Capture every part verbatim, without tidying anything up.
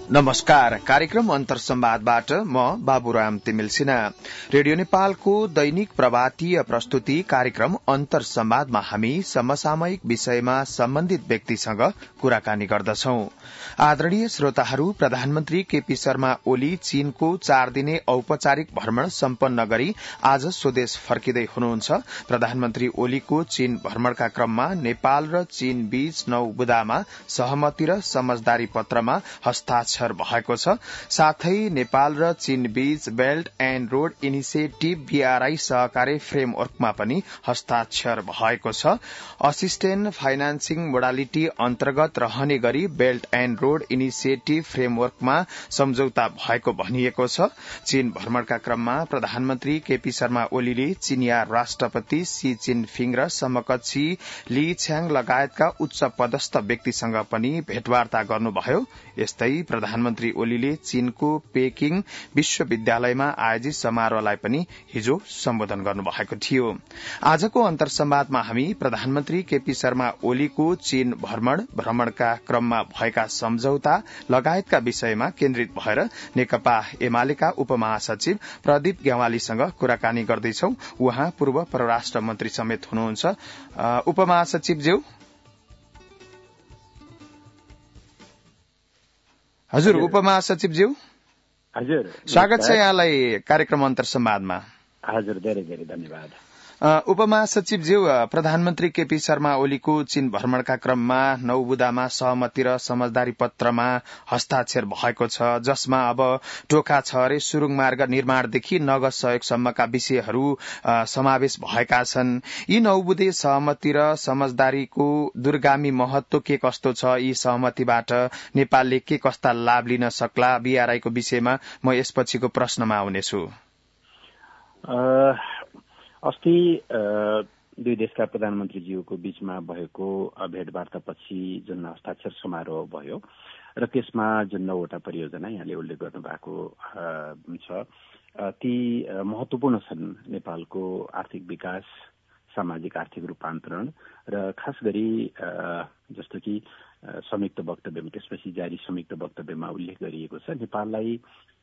नमस्कार। कार्यक्रम अन्तर संवादबाट म बाबुराम तिमिल सिन्हा। रेडियो नेपालको दैनिक प्रभातीय प्रस्तुति कार्यक्रम अन्तर संवादमा हामी समसामयिक विषयमा सम्बन्धित व्यक्तिसँग कुराकानी गर्दछौं। आदरणीय श्रोताहरू, प्रधानमन्त्री केपी शर्मा ओली चीनको चार दिने औपचारिक भ्रमण सम्पन्न गरी आज स्वदेश फर्किँदै हुनुहुन्छ। प्रधानमन्त्री ओलीको चीन भ्रमणका क्रममा नेपाल र चीन बीच नौ बुदामा सहमति र समझदारी पत्रमा हस्ताक्षर भएको छ। साथै नेपाल र चीन बीच belt and road initiative BRI सहकारी फ्रेमवर्कमा पनि हस्ताक्षर भएको छ। असिस्टेन्ट फाइनान्सिङ मोडालिटी अन्तर्गत रहने गरी बेल्ट एण्ड रोड इनिसिएटिभ फ्रेमवर्कमा सम्झौता भएको भनिएको छ। चीन भ्रमणका क्रममा प्रधानमन्त्री केपी शर्मा ओलीले चीनिया राष्ट्रपति सी जिनपिङ र समकक्षी ली छ्याङ लगायतका उच्च पदस्थ व्यक्तिसँग पनि भेटवार्ता गर्नुभयो। यस्तै प्रधानमन्त्री ओलीले चीनको पेकिङ विश्वविद्यालयमा आयोजित समारोहलाई पनि हिजो सम्बोधन गर्नुभएको थियो। आजको अन्तर संवादमा हामी प्रधानमन्त्री केपी शर्मा ओलीको चीन भ्रमण, भ्रमणका क्रममा भएका सम्झौता लगायतका विषयमा केन्द्रित भएर नेकपा एमालेका उपमहासचिव प्रदीप गेवालीसँग कुराकानी गर्दैछौ। उहाँ पूर्व परराष्ट्र मन्त्री समेत हुनुहुन्छ। उपमहासचिवज्यू, हजुर उपमहासचिवज्यू, हजुर स्वागत छ यहाँलाई कार्यक्रम अन्तर संवादमा। हजुर, धेरै धेरै धन्यवाद। उपमहासचिवज्यू, प्रधानमन्त्री केपी शर्मा ओलीको चीन भ्रमणका क्रममा नौ बुदामा सहमति र समझदारी पत्रमा हस्ताक्षर भएको छ, जसमा अब टोखा छहरे सुरुङ मार्ग निर्माणदेखि नगद सहयोगसम्मका विषयहरू समावेश भएका छन्। यी नौ बुधे सहमति र समझदारीको दूरगामी महत्व के कस्तो छ? यी सहमतिबाट नेपालले के कस्ता लाभ लिन सक्ला? बीआरआईको विषयमा म यसपछिको प्रश्नमा आउनेछु। अस्ति दुई देशका प्रधानमन्त्रीज्यूको बीचमा भएको भेटवार्तापछि जुन हस्ताक्षर समारोह भयो र त्यसमा जुन नौवटा परियोजना यहाँले उल्लेख गर्नुभएको छ, ती महत्वपूर्ण छन् नेपालको आर्थिक विकास, सामाजिक आर्थिक रूपान्तरण र खास गरी जस्तो कि संयुक्त वक्तव्यमा, त्यसपछि जारी संयुक्त वक्तव्यमा उल्लेख गरिएको छ नेपाललाई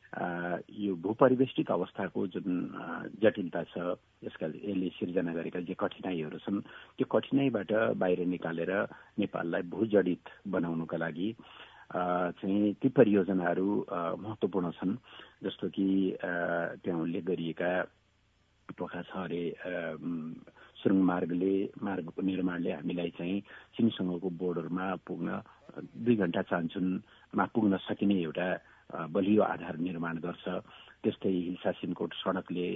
यो भूपरिवेष्टित अवस्थाको जुन जटिलता छ, यसका यसले सिर्जना गरेका जे कठिनाईहरू छन्, त्यो कठिनाईबाट बाहिर निकालेर नेपाललाई भूजडित बनाउनुका लागि चाहिँ ती परियोजनाहरू महत्वपूर्ण छन्। जस्तो कि त्यहाँ उल्लेख गरिएका टोखा छहरे सुरुङ मार्गले मार्गको निर्माणले हामीलाई चाहिँ चीनसँगको बोर्डरमा पुग्न दुई घण्टा चान्चुनमा पुग्न सकिने एउटा बलियो आधार निर्माण गर्छ। त्यस्तै हिल्सा सिमकोट सड़कले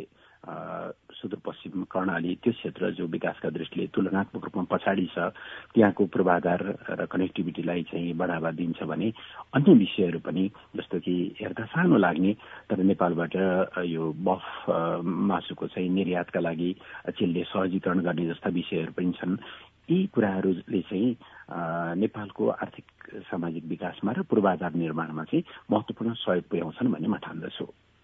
सुदूरपश्चिम कर्णाली त्यो क्षेत्र जो विकासका दृष्टिले तुलनात्मक रूपमा पछाडि छ, त्यहाँको पूर्वाधार र कनेक्टिभिटीलाई चाहिँ बढ़ावा दिन्छ भने अन्य विषयहरू पनि जस्तो कि हेर्दा सानो लाग्ने तर नेपालबाट यो बफ मासुको चाहिँ निर्यातका लागि चीनले सहजीकरण गर्ने जस्ता विषयहरू पनि छन्। यी कुराहरूले चाहिँ नेपालको आर्थिक सामाजिक विकासमा र पूर्वाधार निर्माणमा चाहिँ महत्वपूर्ण सहयोग पुर्याउँछन् भन्ने म ठान्दछु।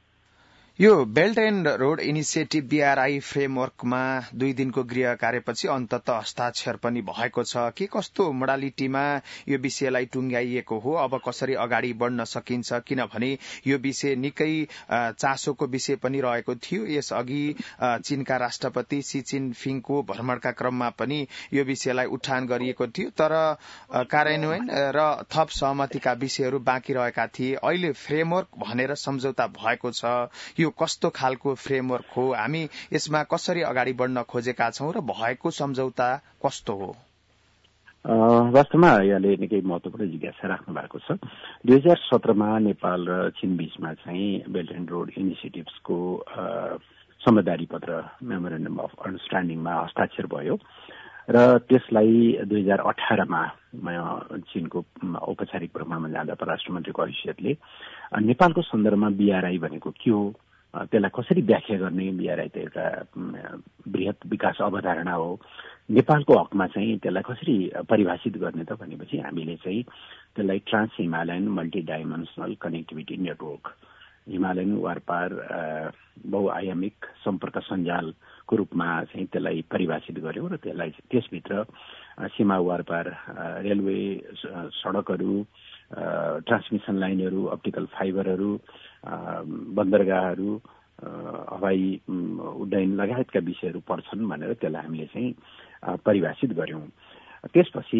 यो belt and road initiative BRI फ्रेमवर्कमा दुई दिनको गृह कार्यपछि अन्ततः हस्ताक्षर पनि भएको छ। के कस्तो मोडालिटीमा यो विषयलाई टुंग्याइएको हो? अब कसरी अगाडि बढ्न सकिन्छ? किनभने यो विषय निकै चासोको विषय पनि रहेको थियो। यसअघि चीनका राष्ट्रपति सी जिनपिङको भ्रमणका क्रममा पनि यो विषयलाई उठान गरिएको थियो, तर कार्यान्वयन र थप सहमतिका विषयहरू बाँकी रहेका थिए। अहिले फ्रेमवर्क भनेर सम्झौता भएको छ। यो कस्तो खालको फ्रेमवर्क हो? हामी यसमा कसरी अगाडि बढ्न खोजेका छौं र भएको सम्झौता कस्तो हो? वास्तवमा यहाँले निकै महत्वपूर्ण जिज्ञासा राख्नु भएको छ। दुई हजार सत्रमा नेपाल र चीन बीचमा चाहिँ बेल्ट एण्ड रोड इनिसिएटिभ्सको समझदारी पत्र मेमोरेन्डम अफ अन्डरस्ट्यान्डिङमा हस्ताक्षर भयो र त्यसलाई दुई हजार अठारमा चीनको औपचारिक भ्रमणमा जाँदा परराष्ट्र मन्त्रीको हैसियतले नेपालको सन्दर्भमा बीआरआई भनेको के हो, त्यसलाई कसरी व्याख्या गर्ने, बीआरआई त एउटा बृहत विकास अवधारणा हो, नेपालको हकमा चाहिँ त्यसलाई कसरी परिभाषित गर्ने त भनेपछि हामीले चाहिँ त्यसलाई trans Himalayan multi dimensional connectivity network, Himalayan वारपार बहुआयामिक सम्पर्क सञ्जालको रूपमा चाहिँ त्यसलाई परिभाषित गर्यौं र त्यसलाई त्यसभित्र सीमा वारपार रेलवे, सडकहरू, ट्रान्समिसन लाइनहरू, अप्टिकल फाइबरहरू, बन्दरगाहहरू, हवाई उड्डयन लगायतका विषयहरू पर्छन् भनेर त्यसलाई हामीले चाहिँ परिभाषित गर्यौं। त्यसपछि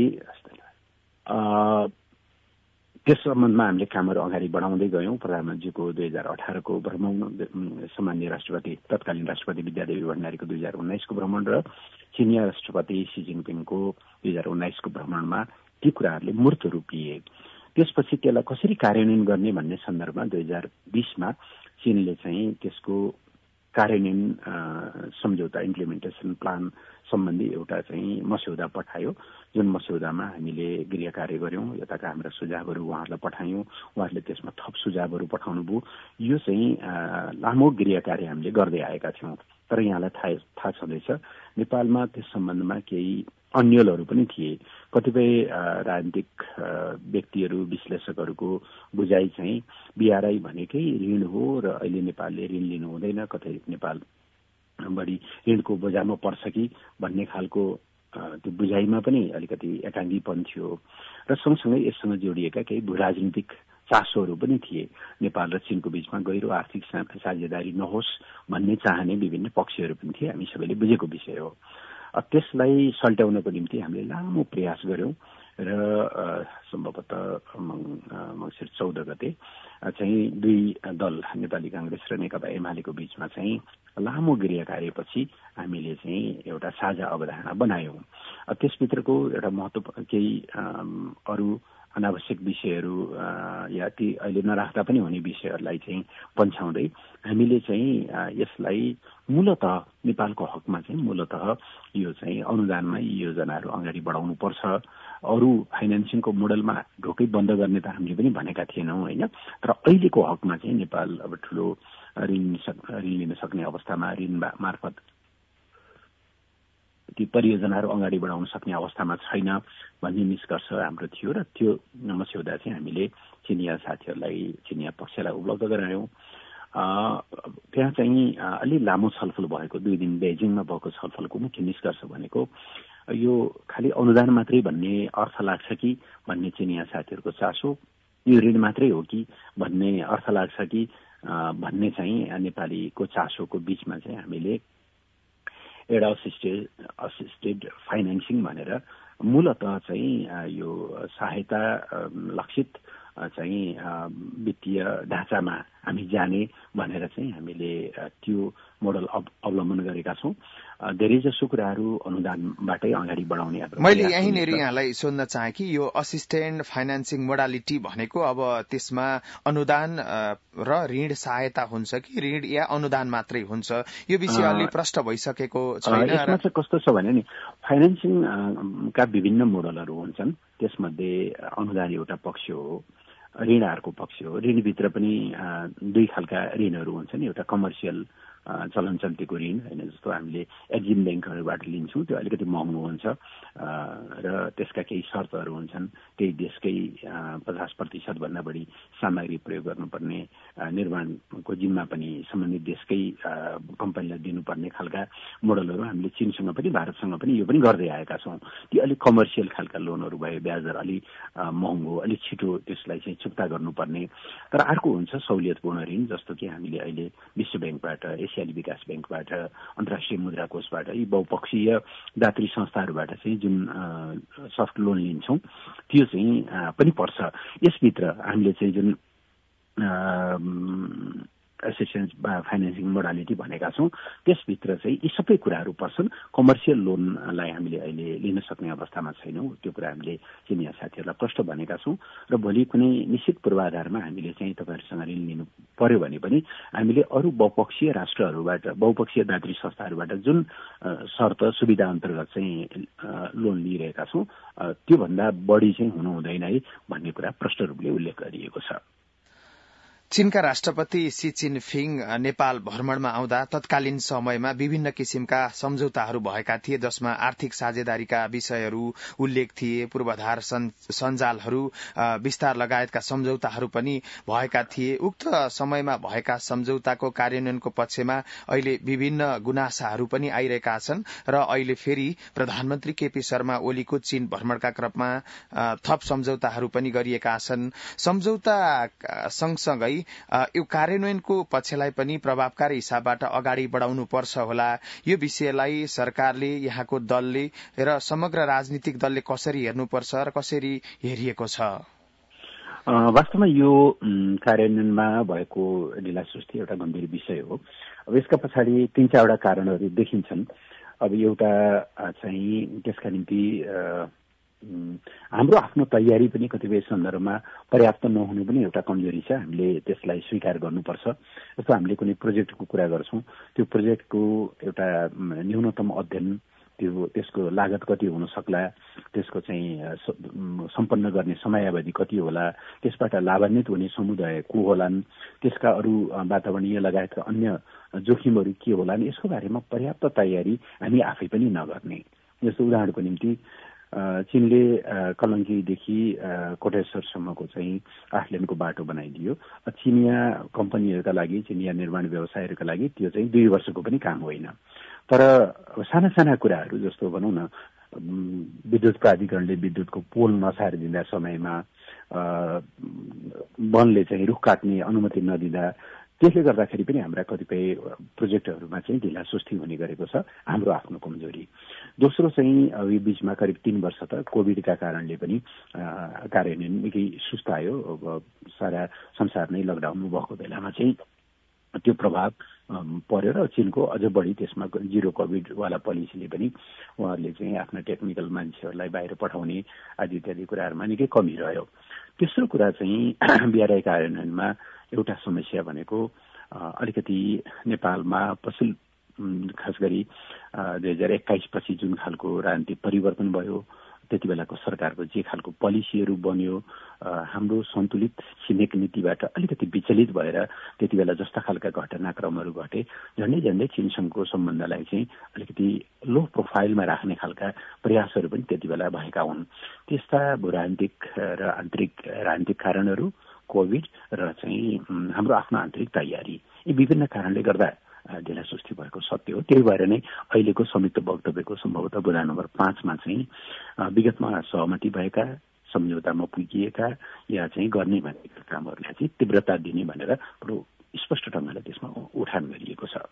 त्यस सम्बन्धमा हामीले कामहरू अगाडि बढाउँदै गयौं। प्रधानमन्त्रीको दुई हजार अठारको भ्रमण, सामान्य राष्ट्रपति तत्कालीन राष्ट्रपति विद्यादेवी भण्डारीको दुई हजार उन्नाइसको भ्रमण र चिनिया राष्ट्रपति सी जिनपिङको दुई हजार उन्नाइसको भ्रमणमा ती कुराहरूले मूर्त रूप लिए। त्यसपछि त्यसलाई कसरी कार्यान्वयन गर्ने भन्ने सन्दर्भमा दुई हजार बीसमा चीनले चाहिँ त्यसको कार्यान्वयन सम्झौता इम्प्लिमेन्टेसन प्लान सम्बन्धी एउटा चाहिँ मस्यौदा पठायो, जुन मस्यौदामा हामीले गृह कार्य गर्यौं। यताका हाम्रा सुझावहरू उहाँहरूलाई पठायौं, उहाँहरूले त्यसमा थप सुझावहरू पठाउनुभयो। यो चाहिँ लामो गृह कार्य हामीले गर्दै आएका थियौं। तर यहाँलाई थाहा थाहा छँदैछ नेपालमा त्यस सम्बन्धमा केही अन्यलहरू पनि थिए। कतिपय राजनीतिक व्यक्तिहरू, विश्लेषकहरूको बुझाइ चाहिँ बीआरआई भनेकै ऋण हो र अहिले नेपालले ऋण लिनु हुँदैन, कतै नेपाल बढी ऋणको बोझामा पर्छ कि भन्ने खालको त्यो बुझाइमा पनि अलिकति एकाङ्गीपन थियो र सँगसँगै यससँग जोडिएका केही भू राजनीतिक चासोहरू पनि थिए। नेपाल र चीनको बीचमा गहिरो आर्थिक साझेदारी नहोस् भन्ने चाहने विभिन्न पक्षहरू पनि थिए। हामी सबैले बुझेको विषय हो। त्यसलाई सल्ट्याउनको निम्ति हामीले लामो प्रयास गर्यौं र सम्भवतः मङ्सिर चौध गते चाहिँ दुई दल, नेपाली कांग्रेस र नेकपा एमालेको बीचमा चाहिँ लामो गृह कार्यपछि हामीले चाहिँ एउटा साझा अवधारणा बनायौं। त्यसभित्रको एउटा महत्व केही अरू अनावश्यक विषयहरू या ती अहिले नराख्दा पनि हुने विषयहरूलाई चाहिँ पन्छाउँदै हामीले चाहिँ यसलाई मूलतः नेपालको हकमा चाहिँ मूलतः यो चाहिँ अनुदानमा यी योजनाहरू अगाडि बढाउनु पर्छ। अरू फाइनेन्सिङको मोडलमा ढोकै बन्द गर्ने त हामीले पनि भनेका थिएनौँ होइन। तर अहिलेको हकमा चाहिँ नेपाल अब ठुलो ऋण ऋण लिन सक्ने अवस्थामा, ऋण मार्फत ती परियोजनाहरू अगाडि बढाउन सक्ने अवस्थामा छैन भन्ने निष्कर्ष हाम्रो थियो र त्यो मस्यौदा चाहिँ हामीले चिनिया साथीहरूलाई, चिनिया पक्षलाई उपलब्ध गरायौं। त्यहाँ चाहिँ अलि लामो छलफल भएको, दुई दिन बेजिङमा भएको छलफलको मुख्य निष्कर्ष भनेको यो खालि अनुदान मात्रै भन्ने अर्थ लाग्छ कि भन्ने चिनिया साथीहरूको चासो, यो ऋण मात्रै हो कि भन्ने अर्थ लाग्छ कि भन्ने चाहिँ नेपालीको चासोको बीचमा चाहिँ हामीले एउटा असिस्टेड असिस्टेड फाइनेन्सिङ भनेर मूलतः चाहिँ यो सहायता लक्षित चाहिँ वित्तीय ढाँचामा हामी जाने भनेर चाहिँ हामीले त्यो मोडल अवलम्बन गरेका छौं। धेरै जसो कुराहरू अनुदानबाटै अगाडि बढाउने। मैले यहीँनिर यहाँलाई सोध्न चाहे कि यो असिस्टेन्ट फाइनेन्सिङ मोडालिटी भनेको अब त्यसमा अनुदान र ऋण सहायता हुन्छ कि ऋण या अनुदान मात्रै हुन्छ, यो विषय अलि प्रष्ट भइसकेको छैन। यसमा चाहिँ कस्तो छ भने नि फाइनेन्सिङ का विभिन्न मोडलहरू हुन्छन्, त्यसमध्ये अनुदान एउटा पक्ष हो, ऋण अर्को पक्ष हो। ऋणभित्र पनि दुई खालका ऋणहरू हुन्छन्, एउटा कमर्सियल चलन चल्तीको ऋण होइन, जस्तो हामीले एक्जिम ब्याङ्कहरूबाट लिन्छौँ, त्यो अलिकति महँगो हुन्छ र त्यसका केही शर्तहरू हुन्छन्। त्यही देशकै पचास प्रतिशत भन्दा बढी सामग्री प्रयोग गर्नुपर्ने, निर्माणको जिम्मा पनि सम्बन्धित देशकै कम्पनीलाई दिनुपर्ने खालका मोडलहरू हामीले चीनसँग पनि भारतसँग पनि यो पनि गर्दै आएका छौँ। ती अलिक कमर्सियल खालका लोनहरू भए, ब्याजदर अलि महँगो, अलिक छिटो त्यसलाई चाहिँ चुक्ता गर्नुपर्ने। तर अर्को हुन्छ सहुलियतपूर्ण ऋण, जस्तो कि हामीले अहिले विश्व ब्याङ्कबाट, एसियाली विकास ब्याङ्कबाट, अन्तर्राष्ट्रिय मुद्रा कोषबाट, यी बहुपक्षीय दात्री संस्थाहरूबाट चाहिँ जुन सफ्ट लोन लिन्छौँ त्यो चाहिँ पनि पर्छ। यसभित्र हामीले चाहिँ जुन एसिस्टेन्स फाइनेन्सिङ मोडालिटी भनेका छौँ त्यसभित्र चाहिँ यी सबै कुराहरू पर्छन्। कमर्सियल लोनलाई हामीले अहिले लिन सक्ने अवस्थामा छैनौँ, त्यो कुरा हामीले चिनिया साथीहरूलाई प्रष्ट भनेका छौँ र भोलि कुनै निश्चित पूर्वाधारमा हामीले चाहिँ तपाईँहरूसँग ऋण लिनु पर्यो भने पनि हामीले अरू बहुपक्षीय राष्ट्रहरूबाट, बहुपक्षीय दात्री संस्थाहरूबाट जुन शर्त सुविधा अन्तर्गत चाहिँ लोन लिइरहेका छौँ त्योभन्दा बढी चाहिँ हुनु हुँदैन है भन्ने कुरा प्रष्ट रूपले उल्लेख गरिएको छ। चीनका राष्ट्रपति सी जिनपिङ नेपाल भ्रमणमा आउँदा तत्कालीन समयमा विभिन्न किसिमका सम्झौताहरू भएका थिए, जसमा आर्थिक साझेदारीका विषयहरू उल्लेख थिए, पूर्वाधार सञ्जालहरू विस्तार लगायतका सम्झौताहरू पनि भएका थिए। उक्त समयमा भएका सम्झौताको कार्यान्वयनको पक्षमा अहिले विभिन्न गुनासाहरू पनि आइरहेका छन् र अहिले फेरि प्रधानमन्त्री केपी शर्मा ओलीको चीन भ्रमणका क्रममा थप सम्झौताहरू पनि गरिएका छन्। सम्झौता सँगसँगै यो कार्यान्वयनको पक्षलाई पनि प्रभावकारी हिसाबबाट अगाडि बढाउनु पर्छ होला। यो विषयलाई सरकारले, यहाँको दलले र समग्र राजनीतिक दलले कसरी हेर्नुपर्छ र कसरी हेरिएको छ? वास्तवमा यो कार्यान्वयनमा भएको ढिलासुस्ती एउटा गम्भीर विषय हो। अब यसका पछाडि तीन चारवटा कारणहरू देखिन्छन्। अब एउटा चाहिँ त्यसका निम्ति हाम्रो आफ्नो तयारी पनि कतिपय सन्दर्भमा पर्याप्त नहुनु पनि एउटा कमजोरी छ। हामीले त्यसलाई स्वीकार गर्नुपर्छ। जस्तो हामीले कुनै प्रोजेक्टको कुरा गर्छौं, त्यो प्रोजेक्टको एउटा न्यूनतम अध्ययन, त्यो त्यसको लागत कति हुन सक्ला, त्यसको चाहिँ सम्पन्न गर्ने समयावधि कति होला, त्यसबाट लाभान्वित हुने समुदाय को होलान्, त्यसका अरू वातावरणीय लगायतका अन्य जोखिमहरू के होलान्, यसको बारेमा पर्याप्त तयारी हामी आफै पनि नगर्ने। जस्तो उदाहरणको निम्ति चीनले कलङ्कीदेखि कोटेश्वरसम्मको चाहिँ आठ लेनको बाटो बनाइदियो। चिनिया कम्पनीहरूका लागि, चिनिया निर्माण व्यवसायहरूका लागि त्यो चाहिँ दुई वर्षको पनि काम होइन। तर साना साना कुराहरू जस्तो भनौँ न, विद्युत प्राधिकरणले विद्युतको पोल नछाएर दिँदा समयमा, वनले चाहिँ रुख काट्ने अनुमति नदिँदा, त्यसले गर्दाखेरि पनि हाम्रा कतिपय प्रोजेक्टहरूमा चाहिँ ढिलासुस्ती हुने गरेको छ, हाम्रो आफ्नो कमजोरी। दोस्रो चाहिँ यो बीचमा करिब तीन वर्ष त कोभिडका कारणले पनि कार्यान्वयन निकै सुस्तायो। अब सारा संसार नै लकडाउन भएको बेलामा चाहिँ त्यो प्रभाव पर्यो र चीनको अझ बढी त्यसमा जिरो कोभिडवाला पोलिसीले पनि उहाँहरूले चाहिँ आफ्ना टेक्निकल मान्छेहरूलाई बाहिर पठाउने आदि इत्यादि कुराहरूमा निकै कमी रह्यो। तेस्रो कुरा चाहिँ बिआरआई कार्यान्वयनमा एउटा समस्या भनेको अलिकति नेपालमा पछिल्लो खास गरी दुई हजार एक्काइस पछि जुन खालको राजनीतिक परिवर्तन भयो, त्यति बेलाको सरकारको जे खालको पोलिसीहरू बन्यो, हाम्रो सन्तुलित छिमेक नीतिबाट अलिकति विचलित भएर त्यति बेला जस्ता खालका घटनाक्रमहरू घटे, झन्डै झन्डै चीनसँगको सम्बन्धलाई चाहिँ अलिकति लो प्रोफाइलमा राख्ने खालका प्रयासहरू पनि त्यति बेला भएका हुन्। त्यस्ता भूराजनीतिक र आन्तरिक राजनीतिक कारणहरू, कोभिड र चाहिँ हाम्रो आफ्नो आन्तरिक तयारी, यी विभिन्न कारणले गर्दा ढिलासुस्ती भएको सत्य हो। त्यही भएर नै अहिलेको संयुक्त वक्तव्यको सम्भवतः बुँदा नम्बर पाँचमा चाहिँ विगतमा सहमति भएका, सम्झौतामा पुगिएका या चाहिँ गर्ने भनेका कामहरूलाई चाहिँ तीव्रता दिने भनेर पुरो स्पष्ट ढङ्गले त्यसमा उठान गरिएको छ।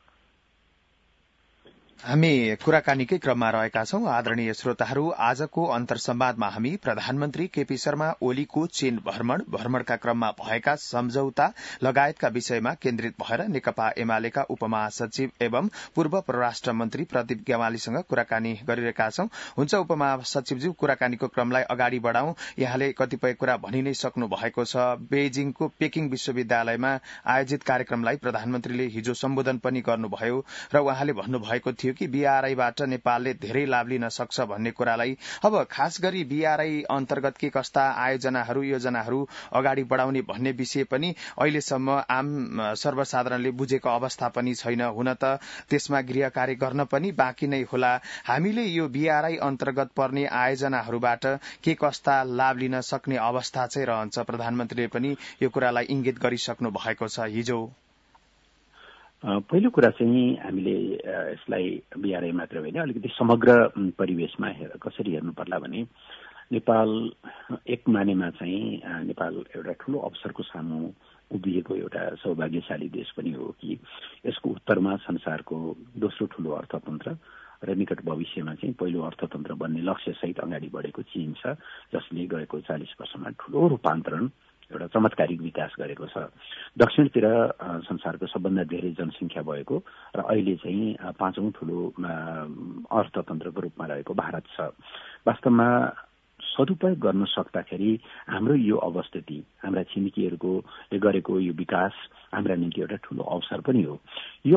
हामी कुराकानीकै क्रममा रहेका छौं। आदरणीय श्रोताहरू, आजको अन्तर्संवादमा हामी प्रधानमन्त्री केपी शर्मा ओलीको चीन भ्रमण, भ्रमणका क्रममा भएका सम्झौता लगायतका विषयमा केन्द्रित भएर नेकपा एमालेका उपमहासचिव एवं पूर्व परराष्ट्र मन्त्री प्रदीप गेवालीसँग कुराकानी गरिरहेका छौं। हुन्छ उपमहासचिवज्यू, कुराकानीको क्रमलाई अगाडि बढ़ाउँ। यहाँले कतिपय कुरा भनि नै सक्नु भएको छ। बेजिङको पेकिङ विश्वविद्यालयमा आयोजित कार्यक्रमलाई प्रधानमन्त्रीले हिजो सम्बोधन पनि गर्नुभयो र उहाँले भन्नुभएको थियो कि बीआरआईबाट नेपालले धेरै लाभ लिन सक्छ भन्ने कुरालाई अब खास गरी बीआरआई अन्तर्गत के कस्ता आयोजनाहरू, योजनाहरू अगाडि बढ़ाउने भन्ने विषय पनि अहिलेसम्म आम सर्वसाधारणले बुझेको अवस्था पनि छैन। हुन त त्यसमा गृह कार्य गर्न पनि बाँकी नै होला। हामीले यो बीआरआई अन्तर्गत पर्ने आयोजनाहरूबाट के कस्ता लाभ लिन सक्ने अवस्था चाहिँ रहन्छ? प्रधानमन्त्रीले पनि यो कुरालाई इंगित गरिसक्नु भएको छ हिजो। पहिलो कुरा चाहिँ हामीले यसलाई बीआरआई मात्र होइन, अलिकति समग्र परिवेशमा कसरी हेर्नु पर्ला भने नेपाल एक मानेमा चाहिँ नेपाल एउटा ठूलो अवसरको सामु उभिएको एउटा सौभाग्यशाली देश पनि हो कि यसको उत्तरमा संसारको दोस्रो ठूलो अर्थतन्त्र र निकट भविष्यमा चाहिँ पहिलो अर्थतन्त्र बन्ने लक्ष्यसहित अगाडि बढेको चीन छ, जसले गएको चालीस वर्षमा ठूलो रूपान्तरण, एउटा चमत्कारिक विकास गरेको छ। दक्षिणतिर संसारको सबभन्दा धेरै जनसङ्ख्या भएको र अहिले चाहिँ पाँचौं ठूलो अर्थतन्त्रको रूपमा रहेको भारत छ। वास्तवमा सदुपयोग गर्न सक्दाखेरि हाम्रो यो अवस्थिति, हाम्रा छिमेकीहरूको गरेको यो विकास हाम्रा निम्ति एउटा ठूलो अवसर पनि हो। यो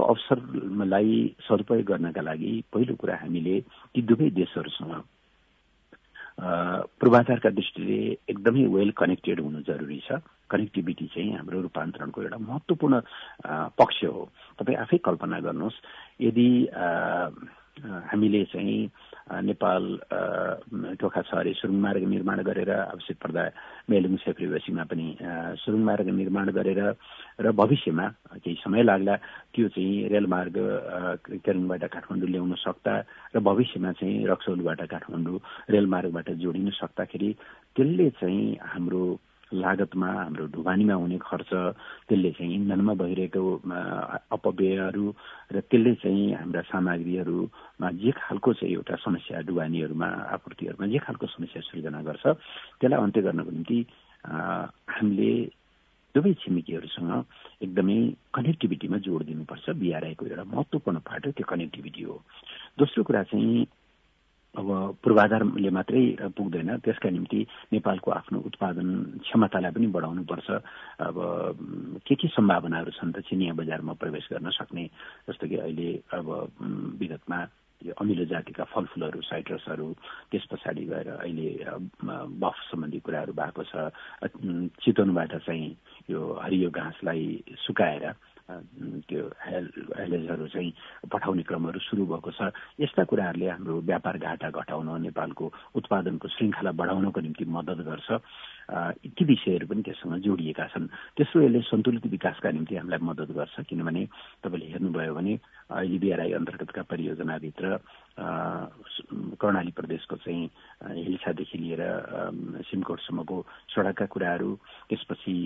अवसरलाई सदुपयोग गर्नका लागि पहिलो कुरा हामीले ती दुवै देशहरूसँग पूर्वाधारका दृष्टिले एकदमै वेल कनेक्टेड हुनु जरुरी छ। कनेक्टिभिटी चाहिँ हाम्रो रूपान्तरणको एउटा महत्त्वपूर्ण पक्ष हो। तपाईँ आफै कल्पना गर्नुहोस्, यदि हामीले चाहिँ नेपाल टोखा छहरे सुरुङ मार्ग निर्माण गरेर आवश्यक पर्दा मेलुङ सेप्रेबसीमा पनि सुरुङ मार्ग निर्माण गरेर र भविष्यमा केही समय लाग्ला त्यो चाहिँ रेलमार्ग केरङबाट काठमाडौँ ल्याउन सक्दा र भविष्यमा चाहिँ रक्सौलबाट काठमाडौँ रेलमार्गबाट जोडिन सक्दाखेरि त्यसले चाहिँ हाम्रो लागतमा, हाम्रो ढुवानीमा हुने खर्च, त्यसले चाहिँ इन्धनमा भइरहेको अपव्ययहरू र त्यसले चाहिँ हाम्रा सामग्रीहरूमा जे खालको चाहिँ एउटा समस्या, ढुवानीहरूमा, आपूर्तिहरूमा जे खालको समस्या सृजना गर्छ त्यसलाई अन्त्य गर्नको निम्ति हामीले दुवै छिमेकीहरूसँग एकदमै कनेक्टिभिटीमा जोड दिनुपर्छ। बिआरआईको एउटा महत्त्वपूर्ण पार्ट त्यो कनेक्टिभिटी हो। दोस्रो कुरा चाहिँ अब पूर्वाधारले मात्रै पुग्दैन, त्यसका निम्ति नेपालको आफ्नो उत्पादन क्षमतालाई पनि बढाउनुपर्छ। अब के के सम्भावनाहरू छन् त चिनिया बजारमा प्रवेश गर्न सक्ने, जस्तो कि अहिले अब विगतमा अमिलो जातिका फलफुलहरू, साइट्रसहरू, त्यस पछाडि गएर अहिले बफ सम्बन्धी कुराहरू भएको छ। चितवनबाट चाहिँ यो हरियो घाँसलाई सुकाएर त्यो हेलेजहरू चाहिँ पठाउने क्रमहरू सुरु भएको छ। यस्ता कुराहरूले हाम्रो व्यापार घाटा घटाउन, नेपालको उत्पादनको श्रृङ्खला बढाउनको निम्ति मद्दत गर्छ। ती विषयहरू पनि त्यससँग जोडिएका छन्। त्यसो यसले सन्तुलित विकासका निम्ति हामीलाई मद्दत गर्छ। किनभने तपाईँले हेर्नुभयो भने अहिले बिआरआई अन्तर्गतका परियोजनाभित्र कर्णाली प्रदेशको चाहिँ हिल्सादेखि लिएर सिमकोटसम्मको सडकका कुराहरू, त्यसपछि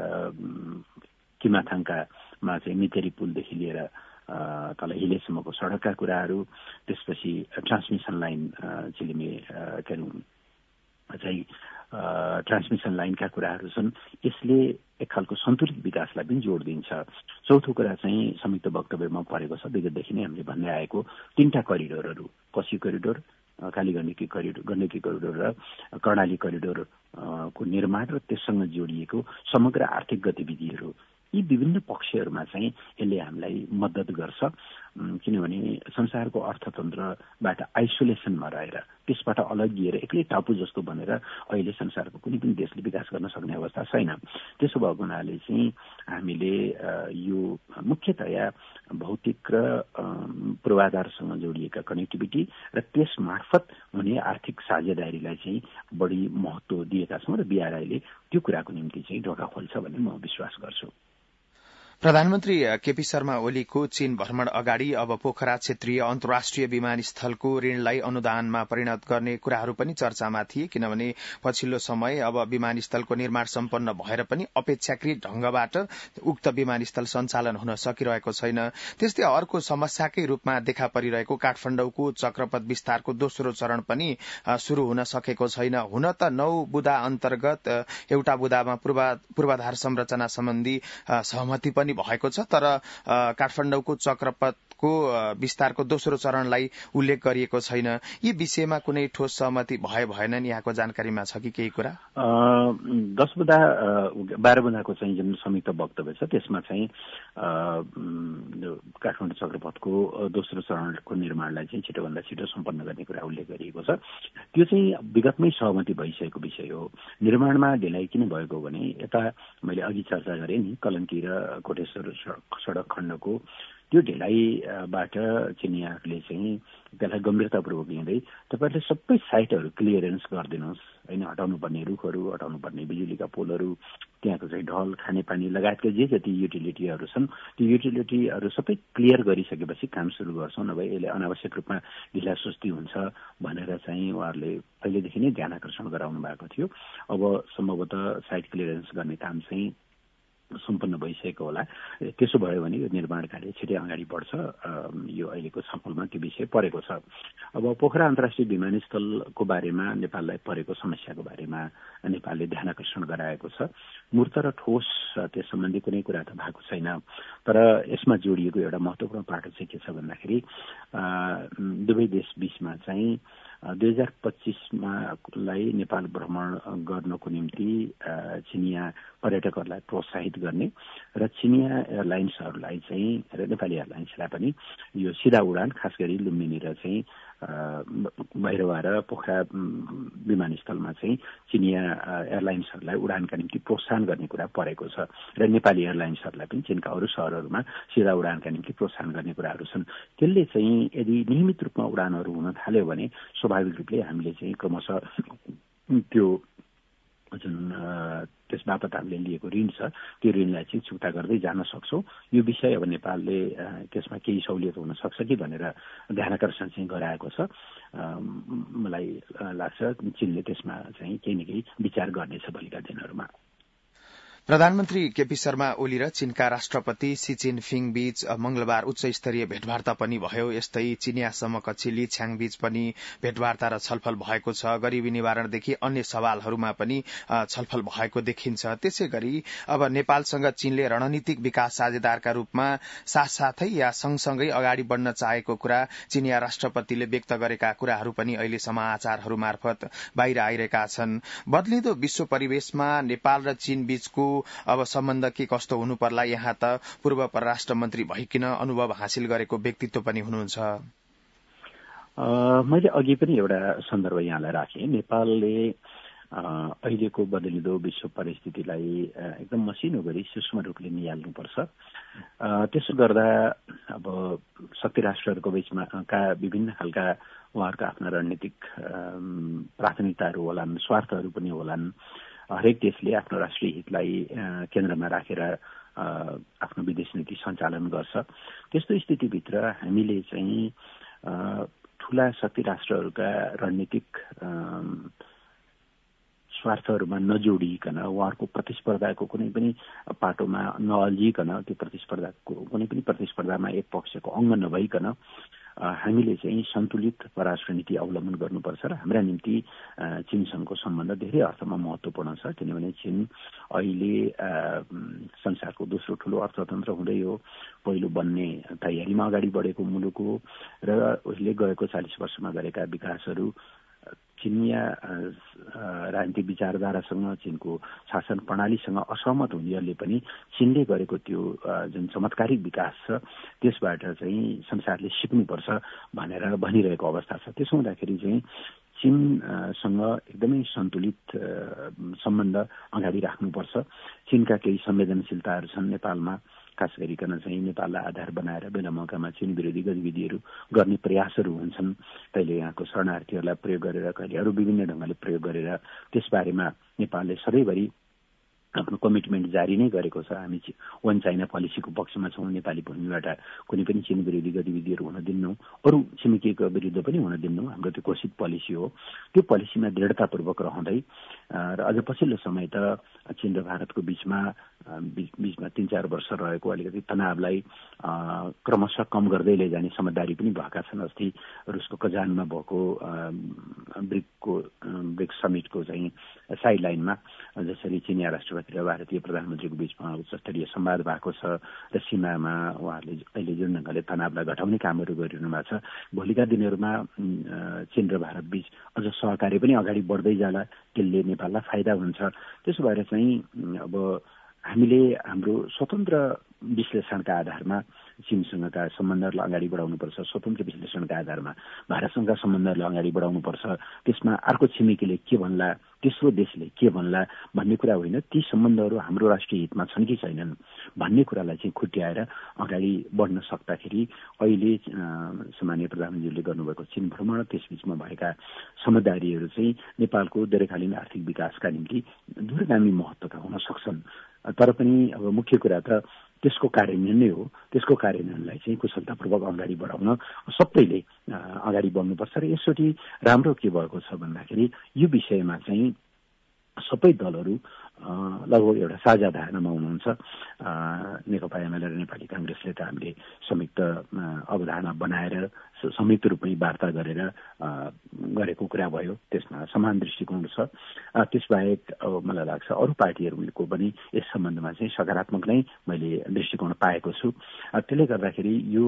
किमाथाङकामा चाहिँ मितेरी पुलदेखि लिएर तल हिलेसम्मको सडकका कुराहरू, त्यसपछि ट्रान्समिसन लाइन चिलिमे केरु चाहिँ ट्रान्समिसन लाइनका कुराहरू छन्। यसले एक खालको सन्तुलित विकासलाई पनि जोड दिन्छ। चौथो कुरा चाहिँ संयुक्त वक्तव्यमा परेको छ, विगतदेखि नै हामीले भन्दै आएको तीनटा करिडोरहरू, पश्चिम corridor, Kali Gandaki corridor, Gandaki corridor र कर्णाली करिडोर को निर्माण र त्यससँग जोडिएको समग्र आर्थिक गतिविधिहरू, यी विभिन्न पक्षहरूमा चाहिँ यसले हामीलाई मद्दत गर्छ। किनभने संसारको अर्थतन्त्रबाट आइसोलेसनमा रहेर, त्यसबाट अलगिएर एक्लै टापु जस्तो बनेर अहिले संसारको कुनै पनि देशले विकास गर्न सक्ने अवस्था छैन। त्यसो भएको हुनाले चाहिँ हामीले यो मुख्यतया भौतिक र पूर्वाधारसँग जोडिएका कनेक्टिभिटी र त्यस मार्फत हुने आर्थिक साझेदारीलाई चाहिँ बढी महत्त्व दिएका छौँ र बिआरआईले त्यो कुराको निम्ति चाहिँ ढोका खोल्छ भन्ने म विश्वास गर्छु। प्रधानमन्त्री केपी शर्मा ओलीको चीन भ्रमण अगाडि अब पोखरा क्षेत्रीय अन्तर्राष्ट्रिय विमानस्थलको ऋणलाई अनुदानमा परिणत गर्ने कुराहरू पनि चर्चामा थिए। किनभने पछिल्लो समय अब विमानस्थलको निर्माण सम्पन्न भएर पनि अपेक्षाकृत ढंगबाट उक्त विमानस्थल सञ्चालन हुन सकिरहेको छैन। त्यस्तै अर्को समस्याकै रूपमा देखा परिरहेको काठमाडौँको चक्रपथ विस्तारको दोस्रो चरण पनि शुरू हुन सकेको छैन। हुन त नौ बुदा अन्तर्गत एउटा बुदामा पूर्वाधार संरचना सम्बन्धी सहमति पनि भएको छ, तर काठमाडौँको चक्रपथको विस्तारको दोस्रो चरणलाई उल्लेख गरिएको छैन। यी विषयमा कुनै ठोस सहमति भए भएनन्, यहाँको जानकारीमा छ कि केही कुरा? दस बुदा बाह्र बुदाको चाहिँ जुन संयुक्त वक्तव्य छ त्यसमा चाहिँ काठमाडौँ चक्रपथको दोस्रो चरणको निर्माणलाई चाहिँ छिटोभन्दा छिटो सम्पन्न गर्ने कुरा उल्लेख गरिएको छ। त्यो चाहिँ विगतमै सहमति भइसकेको विषय हो। निर्माणमा ढिलाइ किन भएको भने यता मैले अघि चर्चा गरेँ नि, कलङ्की र कोटेश्वर सडक खण्डको त्यो ढिलाइबाट चिनियाहरूले चाहिँ त्यसलाई गम्भीरतापूर्वक लिँदै तपाईँहरूले सबै साइटहरू क्लियरेन्स गरिदिनुहोस्, होइन, हटाउनु पर्ने रुखहरू, हटाउनु पर्ने बिजुलीका पोलहरू, त्यहाँको चाहिँ ढल, खानेपानी लगायतका जे जति युटिलिटीहरू छन् त्यो युटिलिटीहरू सबै क्लियर गरिसकेपछि काम सुरु गर्छौँ, नभए यसले अनावश्यक रूपमा ढिलासुस्ती हुन्छ भनेर चाहिँ उहाँहरूले पहिलेदेखि नै ध्यान आकर्षण गराउनु भएको थियो। अब सम्भवतः साइट क्लियरेन्स गर्ने काम चाहिँ सम्पन्न भइसकेको होला। त्यसो भयो भने यो निर्माण कार्य छिटै अगाडि बढ्छ। यो अहिलेको छलफलमा त्यो विषय परेको छ। अब पोखरा अन्तर्राष्ट्रिय विमानस्थलको बारेमा नेपाललाई परेको समस्याको बारेमा नेपालले ध्यान आकर्षण गराएको छ। मूर्त र ठोस त्यस सम्बन्धी कुनै कुरा त भएको छैन, तर यसमा जोडिएको एउटा महत्त्वपूर्ण पाटो चाहिँ के छ भन्दाखेरि दुवै देश बीचमा चाहिँ दुई हजार पच्चिसमा लाई नेपाल भ्रमण गर्नको निम्ति चिनिया पर्यटकहरूलाई प्रोत्साहित गर्ने र चिनिया एयरलाइन्सहरूलाई चाहिँ र नेपाली एयरलाइन्सलाई पनि यो सिधा उडान खास गरी लुम्बिनी र चाहिँ भैरवा र पोखरा विमानस्थलमा चाहिँ चिनिया एयरलाइन्सहरूलाई उडानका निम्ति प्रोत्साहन गर्ने कुरा परेको छ र नेपाली एयरलाइन्सहरूलाई पनि चीनका अरू शहरहरूमा सिधा उडानका निम्ति प्रोत्साहन गर्ने कुराहरू छन्। त्यसले चाहिँ यदि नियमित रूपमा उडानहरू हुन थाल्यो भने स्वाभाविक रूपले हामीले चाहिँ क्रमशः त्यो जुन त्यस बापत हामीले लिएको ऋण छ त्यो ऋणलाई चाहिँ चुक्ता गर्दै जान सक्छौँ। यो विषय अब नेपालले त्यसमा केही सहुलियत हुन सक्छ कि भनेर ध्यानाकर्षण चाहिँ गराएको छ। मलाई लाग्छ चीनले त्यसमा चाहिँ केही न केही विचार गर्नेछ भोलिका दिनहरूमा। प्रधानमन्त्री केपी शर्मा ओली र चीनका राष्ट्रपति सी जिनपिङ बीच मंगलबार उच्च स्तरीय भेटवार्ता पनि भयो। यस्तै चिनिया समकक्षी ली छ्याङ बीच पनि भेटवार्ता र छलफल भएको छ। गरीबी निवारणदेखि अन्य सवालहरूमा पनि छलफल भएको देखिन्छ। त्यसै गरी अब नेपालसँग चीनले रणनीतिक विकास साझेदारका रूपमा साथसाथै या सँगसँगै अगाडि बढ्न चाहेको कुरा चिनिया राष्ट्रपतिले व्यक्त गरेका कुराहरू पनि अहिले समाचारहरू मार्फत बाहिर आइरहेका छन्। बदलिदो विश्व परिवेशमा नेपाल र चीन बीचको अब सम्बन्ध के कस्तो हुनु पर्ला, यहाँ त पूर्व परराष्ट्र मन्त्री भइकिन अनुभव हासिल गरेको व्यक्तित्व पनि हुनुहुन्छ। मैले अघि पनि एउटा सन्दर्भ यहाँलाई राखेँ। नेपालले अहिलेको बदलिदो विश्व परिस्थितिलाई एकदम मसिनो गरी सूक्ष्म रूपले निहाल्नुपर्छ। त्यसो गर्दा अब शक्ति राष्ट्रहरूको बीचमा का विभिन्न खालका उहाँहरूका आफ्ना रणनीतिक प्राथमिकताहरू होलान्, स्वार्थहरू पनि होलान्। हरेक देशले आफ्नो राष्ट्रिय हितलाई केन्द्रमा राखेर आफ्नो विदेश नीति सञ्चालन गर्छ। त्यस्तो स्थितिभित्र हामीले चाहिँ ठूला शक्ति राष्ट्रहरूका रणनीतिक स्वार्थहरूमा नजोडिकन उहाँहरूको प्रतिस्पर्धाको कुनै पनि पाटोमा नअल्झिकन त्यो प्रतिस्पर्धाको कुनै पनि प्रतिस्पर्धामा एक पक्षको अङ्ग नभइकन हामीले चाहिँ सन्तुलित परराष्ट्र नीति अवलम्बन गर्नुपर्छ र हाम्रा निम्ति चीनसँगको सम्बन्ध धेरै अर्थमा महत्त्वपूर्ण छ। किनभने चीन अहिले संसारको दोस्रो ठूलो अर्थतन्त्र हुँदै हो, पहिलो बन्ने तयारीमा अगाडि बढेको मुलुक हो र उसले गएको चालिस वर्षमा गरेका विकासहरू चिनिया राजनीतिक विचारधारासँग, चीनको शासन प्रणालीसँग असहमत हुनेहरूले पनि चीनले गरेको त्यो जुन चमत्कारिक विकास छ त्यसबाट चाहिँ संसारले सिक्नुपर्छ भनेर भनिरहेको अवस्था छ। त्यसो हुँदाखेरि चाहिँ चीनसँग एकदमै सन्तुलित सम्बन्ध अगाडि राख्नुपर्छ। चीनका केही संवेदनशीलताहरू छन् नेपालमा, खास गरिकन चाहिँ नेपाललाई आधार बनाएर बेला मौकामा चीन विरोधी गतिविधिहरू गर्ने प्रयासहरू हुन्छन्। कहिले यहाँको शरणार्थीहरूलाई प्रयोग गरेर, कहिले अरू विभिन्न ढङ्गले प्रयोग गरेर त्यसबारेमा नेपालले सधैँभरि आफ्नो कमिटमेन्ट जारी नै गरेको छ। हामी वन चाइना पोलिसीको पक्षमा छौँ। नेपाली भूमिबाट कुनै पनि चीन विरोधी गतिविधिहरू हुन दिन्नौँ, अरू छिमेकीको विरुद्ध पनि हुन दिन्नौँ। हाम्रो त्यो घोषित पोलिसी हो। त्यो पोलिसीमा दृढतापूर्वक रहँदै र अझ पछिल्लो समय त चीन र भारतको बीचमा बीचमा तीन चार वर्ष रहेको अलिकति तनावलाई क्रमशः कम गर्दै लैजाने समझदारी पनि भएका छन्। अस्ति रुसको कजानमा भएको ब्रिक्सको ब्रिक्स समिटको चाहिँ साइड लाइनमा जसरी चिनिया राष्ट्रपति र भारतीय प्रधानमन्त्रीको बीचमा उच्च स्तरीय संवाद भएको छ र सीमामा उहाँहरूले अहिले जुन ढङ्गले तनावलाई घटाउने कामहरू गरिरहनु भएको छ, भोलिका दिनहरूमा चीन र भारत बीच अझ सहकार्य पनि अगाडि बढ्दै जाला। त्यसले नेपाललाई फाइदा हुन्छ। त्यसो भएर चाहिँ अब हामीले हाम्रो स्वतन्त्र विश्लेषणका आधारमा चीनसँगका सम्बन्धहरूलाई अगाडि बढाउनुपर्छ। स्वतन्त्र विश्लेषणका आधारमा भारतसँगका सम्बन्धहरूलाई अगाडि बढाउनुपर्छ। त्यसमा अर्को छिमेकीले के भन्ला, तेस्रो देशले के भन्ला भन्ने कुरा होइन, ती सम्बन्धहरू हाम्रो राष्ट्रिय हितमा छन् कि छैनन् भन्ने कुरालाई चाहिँ खुट्याएर अगाडि बढ्न सक्दाखेरि अहिले सामान्य प्रधानमन्त्रीले गर्नुभएको चीन भ्रमण, त्यसबीचमा भएका समझदारीहरू चाहिँ नेपालको दीर्घकालीन आर्थिक विकासका निम्ति दूरगामी महत्त्वका हुन सक्छन्। तर पनि अब मुख्य कुरा त त्यसको कार्यान्वयन नै हो। त्यसको कार्यान्वयनलाई चाहिँ कुशलतापूर्वक अगाडि बढाउन सबैले अगाडि बढ्नुपर्छ। र यसचोटि राम्रो के भएको छ भन्दाखेरि यो विषयमा चाहिँ सबै दलहरू लगभग एउटा साझा धारणामा हुनुहुन्छ। नेकपा एमाले र नेपाली कांग्रेसले त हामीले संयुक्त अवधारणा बनाएर संयुक्त रूपमै वार्ता गरेर गरेको कुरा भयो। त्यसमा समान दृष्टिकोण छ। त्यसबाहेक अब मलाई लाग्छ अरू पार्टीहरूको पनि यस सम्बन्धमा चाहिँ सकारात्मक नै मैले दृष्टिकोण पाएको छु। त्यसले गर्दाखेरि यो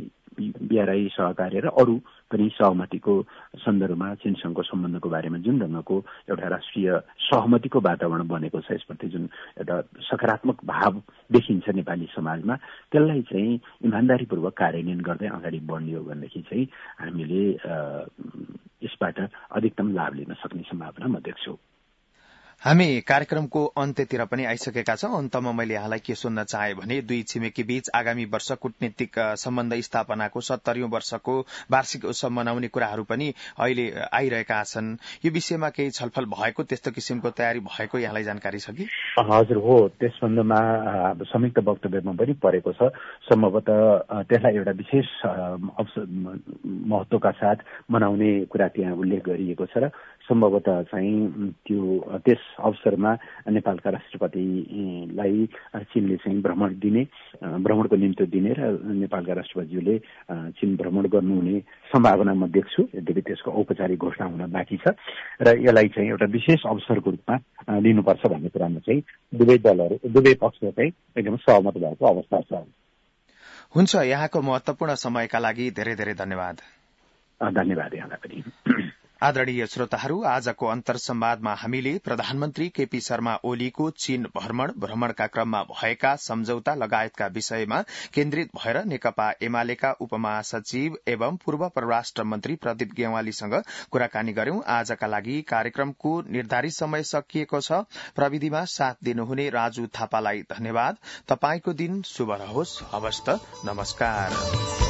बिआरआई सहकार्य र अरू पनि सहमतिको सन्दर्भमा चीनसँगको सम्बन्धको बारेमा जुन ढङ्गको एउटा राष्ट्रिय सहमतिको वातावरण बनेको छ, यसप्रति जुन एउटा सकारात्मक भाव देखिन्छ नेपाली समाजमा, त्यसलाई चाहिँ इमान्दारीपूर्वक कार्यान्वयन गर्दै अगाडि बढ्ने हो भनेदेखि भनेदेखि चाहिँ हामीले यसबाट अधिकतम लाभ लिन सक्ने सम्भावना म देख्छु। हामी कार्यक्रमको अन्त्यतिर पनि आइसकेका छौं। अन्तमा मैले यहाँलाई के सुन्न चाहे भने दुई छिमेकी बीच आगामी वर्ष कूटनीतिक सम्बन्ध स्थापनाको सत्तरीौं वर्षको वार्षिक उत्सव मनाउने कुराहरू पनि अहिले आइरहेका छन्। यो विषयमा केही छलफल भएको, त्यस्तो किसिमको तयारी भएको यहाँलाई जानकारी छ कि? हजुर हो, त्यस सम्बन्धमा संयुक्त वक्तव्यमा पनि परेको छ। सम्भवतः त्यसलाई एउटा विशेष महत्वका साथ मनाउने कुरा त्यहाँ उल्लेख गरिएको छ र सम्भवतः चाहिँ त्यो त्यस अवसरमा नेपालका राष्ट्रपतिलाई चीनले चाहिँ भ्रमण दिने भ्रमणको निम्ति दिने र नेपालका राष्ट्रपतिज्यूले चीन भ्रमण गर्नुहुने सम्भावना म देख्छु। यद्यपि त्यसको औपचारिक घोषणा हुन बाँकी छ र यसलाई चाहिँ एउटा विशेष अवसरको रूपमा लिनुपर्छ भन्ने कुरामा चाहिँ दुवै दलहरू दुवै पक्ष चाहिँ एकदम सहमत भएको अवस्था छ। हुन्छ, यहाँको महत्वपूर्ण समयका लागि धेरै धेरै धन्यवाद। धन्यवाद यहाँलाई पनि। आदरणीय श्रोताहरू, आजको अन्तर संवादमा हामीले प्रधानमन्त्री केपी शर्मा ओलीको चीन भ्रमण भ्रमणका क्रममा भएका सम्झौता लगायतका विषयमा केन्द्रित भएर नेकपा एमालेका उपमहासचिव एवं पूर्व परराष्ट्र मन्त्री प्रदीप गेवालीसँग कुराकानी गर्यौं। आजका लागि कार्यक्रमको निर्धारित समय सकिएको छ। प्रविधिमा साथ दिनुहुने राजु थापालाई धन्यवाद। तपाईंको दिन शुभ रहोस्। हवस् त, नमस्कार।